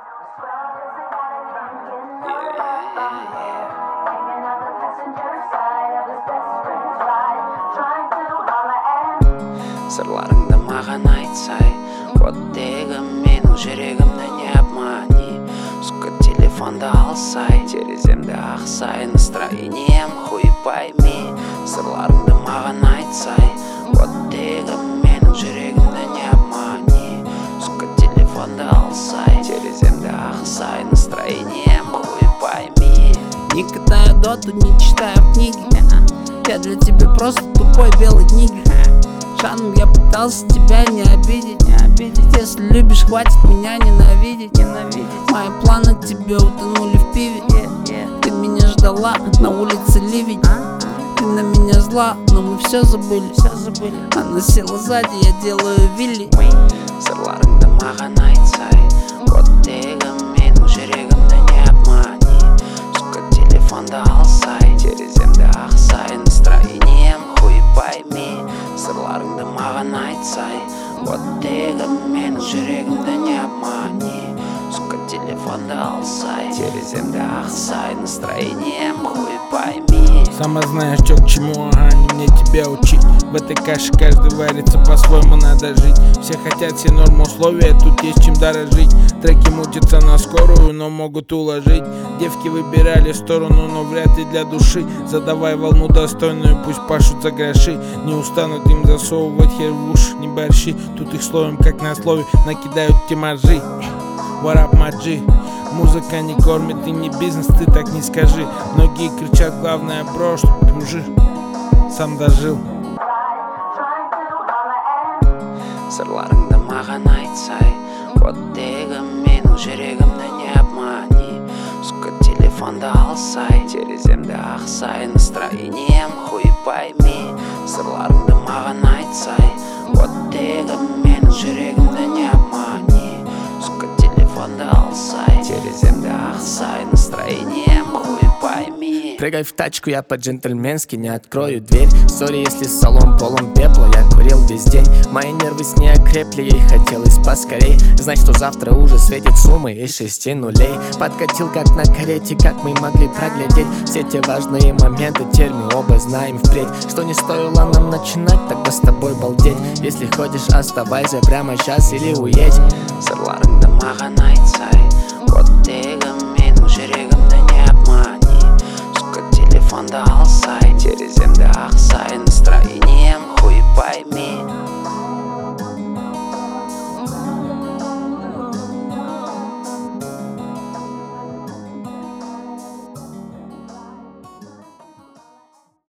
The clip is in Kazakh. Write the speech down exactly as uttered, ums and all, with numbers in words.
Сырларыңды маған айтсай, оттегі менің жүрегімді не обмани. Сука, телефонды алсай, тереземді ақсай, настроением хуй пойми. Сырларыңды маған айтсай, оттегі менің жүрегімді не обмани. Сука, телефонды алсай, тереземді ақсай, настроением хуй пойми. Не катаю доту, не читаю книги. Я для тебя просто тупой белый нигер. Шаном я пытался тебя не обидеть, не обидеть. Если любишь, хватит меня ненавидеть, ненавидеть. Мои планы тебе утонули в пиве. yeah, yeah. Ты меня ждала, на улице ливень. Ты на меня зла, но мы все забыли, все забыли. Она села сзади, я делаю вилли. Сырларыңды маған айтсай, оттегі менің жүрегімді не обмани. Сука, телефонды алсай, тереземді ақсай, настроением хуй пойми. Сырларыңды маған айтсай, оттегі менің жүрегімді не обмани. Сука, телефонды алсай, тереземді ақсай, настроением хуй пойми. Сама знаешь, чё к чему, ага, не мне тебя учить. В этой каше каждый варится, по-своему надо жить. Все хотят все нормы условия, тут есть чем дорожить. Треки мутятся на скорую, но могут уложить. Девки выбирали сторону, но вряд ли для души. Задавай волну достойную, пусть пашут за гроши. Не устанут им засовывать хер в уши, не борщи. Тут их словом, как на слове, накидают тимажи. What up, my G? Музыка не кормит и не бизнес, ты так не скажи. Многие кричат, главное бро, чтоб мужик сам дожил. Сырларыңды маған айтсай, оттегі менің жүрегімді не обмани. Сука, телефонды алсай, тереземді ақсай, настроением хуй пойми. Сырларыңды маған айтсай, оттегі менің жүрегімді не обмани. Сука, телефонды алсай, тереземді ақсай, настроением хуй пойми. Прыгай в тачку, я по-джентльменски не открою дверь. Сори, если салон полон пепла, я курил весь день. Мои нервы с ней окрепли, ей хотелось поскорей. Знать, что завтра уже светит суммы из шести нулей. Подкатил как на карете, как мы могли проглядеть все те важные моменты, теперь мы оба знаем впредь, что не стоило нам начинать тогда с тобой балдеть. Если ходишь, оставайся прямо сейчас или уедь. Сырларыңды маған айтсай, оттегі менің жүрегімді не обмани. Сука, телефонды алсай, тереземді ақсай, настроением хуй пойми.